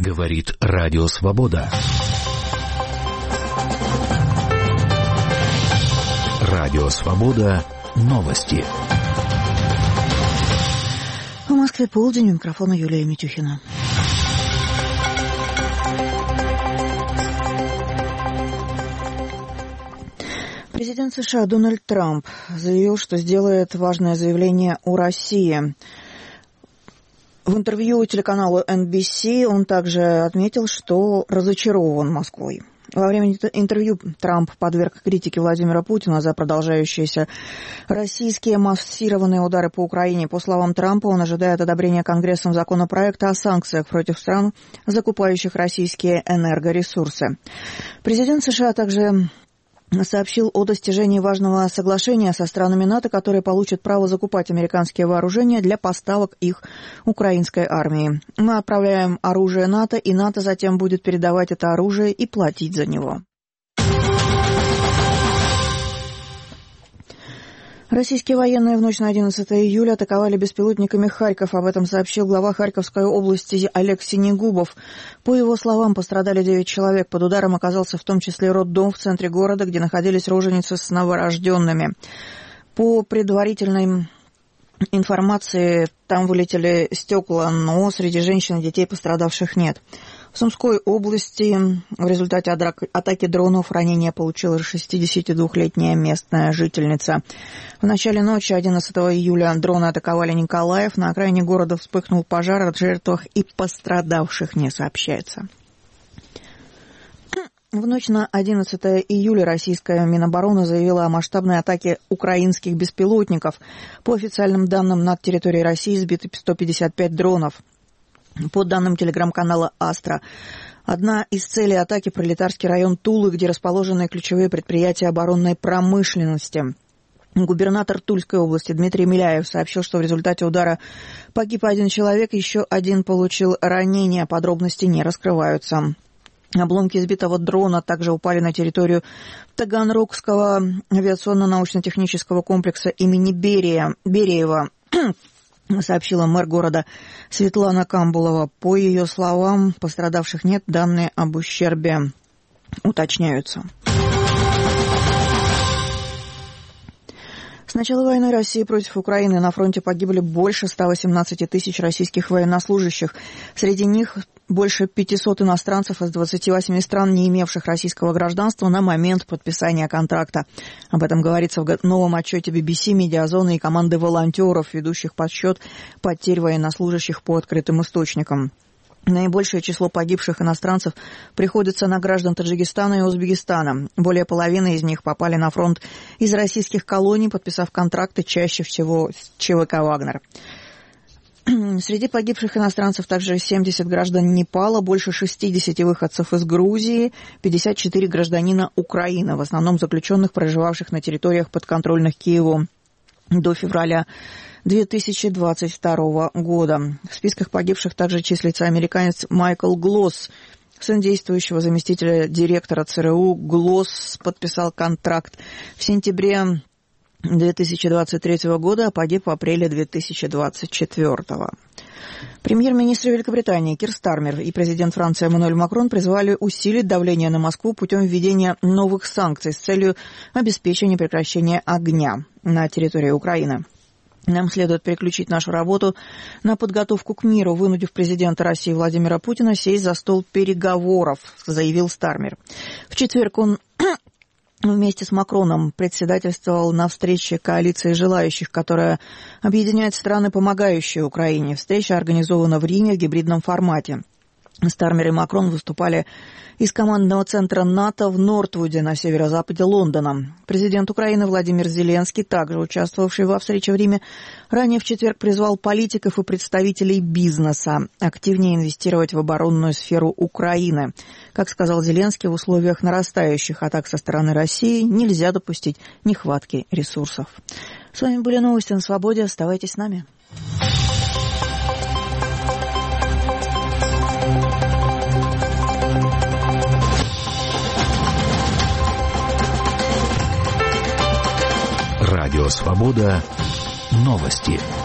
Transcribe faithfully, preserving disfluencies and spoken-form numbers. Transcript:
Говорит Радио Свобода. Радио Свобода. Новости. В Москве полдень, у микрофона Юлия Митюхина. Президент США Дональд Трамп заявил, что сделает важное заявление о России. В интервью телеканалу эн би си он также отметил, что разочарован Москвой. Во время интервью Трамп подверг критике Владимира Путина за продолжающиеся российские массированные удары по Украине. По словам Трампа, он ожидает одобрения Конгрессом законопроекта о санкциях против стран, закупающих российские энергоресурсы. Президент США также сообщил о достижении важного соглашения со странами НАТО, которые получат право закупать американские вооружения для поставок их украинской армии. Мы отправляем оружие НАТО, и НАТО затем будет передавать это оружие и платить за него. Российские военные в ночь на одиннадцатое июля атаковали беспилотниками Харьков. Об этом сообщил глава Харьковской области Олег Синегубов. По его словам, пострадали девять человек. Под ударом оказался в том числе роддом в центре города, где находились роженицы с новорожденными. По предварительной информации, там вылетели стекла, но среди женщин и детей пострадавших нет. В Сумской области в результате атаки дронов ранение получила шестидесятидвухлетняя местная жительница. В начале ночи одиннадцатого июля дроны атаковали Николаев. На окраине города вспыхнул пожар, о жертвах и пострадавших не сообщается. В ночь на одиннадцатое июля российская Минобороны заявила о масштабной атаке украинских беспилотников. По официальным данным, над территорией России сбиты сто пятьдесят пять дронов. По данным телеграм-канала «Астра», одна из целей атаки – Пролетарский район Тулы, где расположены ключевые предприятия оборонной промышленности. Губернатор Тульской области Дмитрий Миляев сообщил, что в результате удара погиб один человек, еще один получил ранения, подробности не раскрываются. Обломки сбитого дрона также упали на территорию Таганрогского авиационно-научно-технического комплекса имени Берия, Бериева, сообщила мэр города Светлана Камбулова. По ее словам, пострадавших нет, данные об ущербе уточняются. С начала войны России против Украины на фронте погибли больше ста восемнадцати тысяч российских военнослужащих. Среди них больше пятисот иностранцев из двадцати восьми стран, не имевших российского гражданства на момент подписания контракта. Об этом говорится в новом отчете би би си, Медиазоны и команды волонтеров, ведущих подсчет потерь военнослужащих по открытым источникам. Наибольшее число погибших иностранцев приходится на граждан Таджикистана и Узбекистана. Более половины из них попали на фронт из российских колоний, подписав контракты чаще всего с ЧВК «Вагнер». Среди погибших иностранцев также семьдесят граждан Непала, больше шестидесяти выходцев из Грузии, пятьдесят четыре гражданина Украины, в основном заключенных, проживавших на территориях, подконтрольных Киеву до февраля две тысячи двадцать второго года. В списках погибших также числится американец Майкл Глосс, сын действующего заместителя директора ЦРУ. Глосс подписал контракт в сентябре две тысячи двадцать третьего года, а погиб в апреле две тысячи двадцать четвёртого. Премьер-министр Великобритании Кир Стармер и президент Франции Эммануэль Макрон призвали усилить давление на Москву путем введения новых санкций с целью обеспечения прекращения огня на территории Украины. Нам следует переключить нашу работу на подготовку к миру, вынудив президента России Владимира Путина сесть за стол переговоров, заявил Стармер. В четверг он вместе с Макроном председательствовал на встрече коалиции желающих, которая объединяет страны, помогающие Украине. Встреча организована в Риме в гибридном формате. Стармер и Макрон выступали из командного центра НАТО в Нортвуде на северо-западе Лондона. Президент Украины Владимир Зеленский, также участвовавший во встрече в Риме, ранее в четверг призвал политиков и представителей бизнеса активнее инвестировать в оборонную сферу Украины. Как сказал Зеленский, в условиях нарастающих атак со стороны России нельзя допустить нехватки ресурсов. С вами были новости на Свободе. Оставайтесь с нами. Радио Свобода. Новости.